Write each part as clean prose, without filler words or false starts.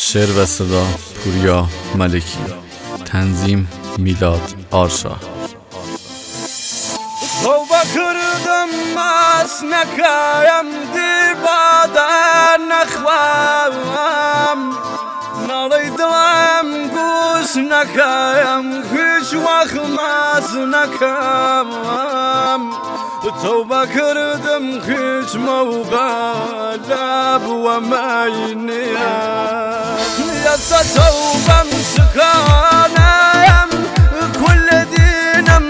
شعر و صدا پوریا ملکی، تنظیم میلاد آرشا. توبه کردم مست نکایم دیبادر نخواهم، نالی دلم گوش نکایم هیچ وقت مست نکایم. توبه کردم هیچ موقع لب و مینیم، یسا توبم سکانم کل دینم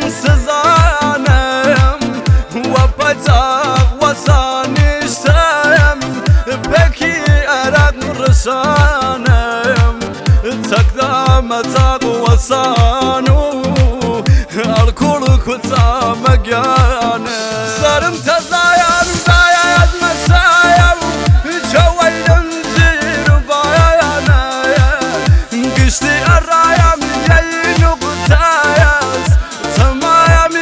سزانم و پتاق و سانشتم بکی ارد رسانم تقدام تاق و سانو الکل کتا مگانم سرم تزایم باید مسایم جوالم زیر بایم گشتی ارایم یه نقطایست تمایم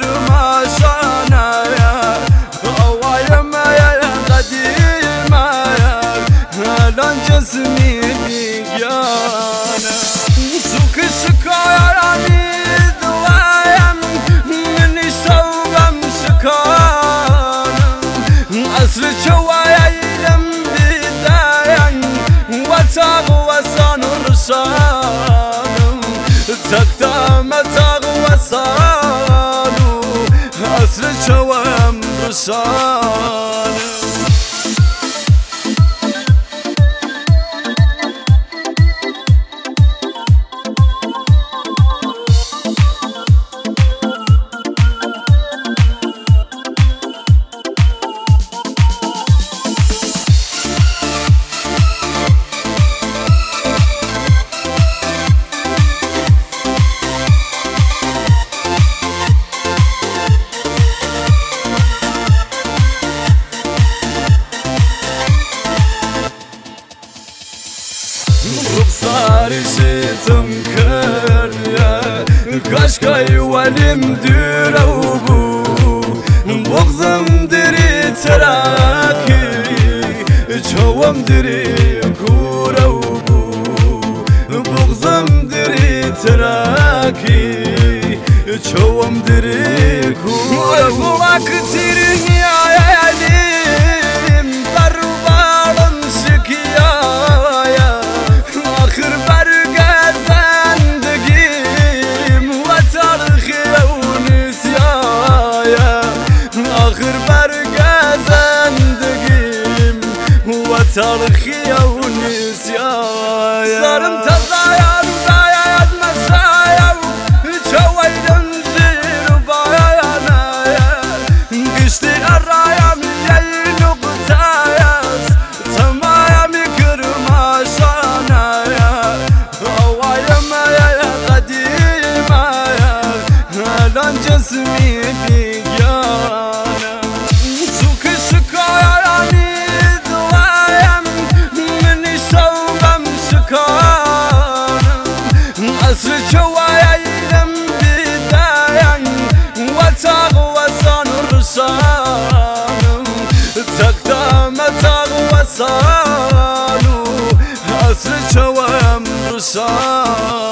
کرماشانایم اوایم یه قدیمایم الان جسمی میگانم تو کشکایمی اصل جوایم بیدایم و تاق و سان رسانم تقدام تاق و سانو اصل جوایم رسانم. رخساري شتم كريا كاشكاي ولم ديروبو بغزم دري تراكي جوام دري كوروبو بغزم دري تراكي جوام دري كوروبو كتير يا عليم بربالم سكيا آخر برگه زندگیم و تلخی و نسیایم آخر برگه زندگیم و تلخی و نسیایم سرم تزایم باید مسایم جوالم زیر بایم گشتی ارایم یه نقطایست تمایم کرماشانایم الان جسمی بیگانم تو کشکایمی دوایم منی صوبم سکانم اصل جوایم بیدایم و تاق و سان رسانم تقدام تاق و سانو اصل جوایم رسانم.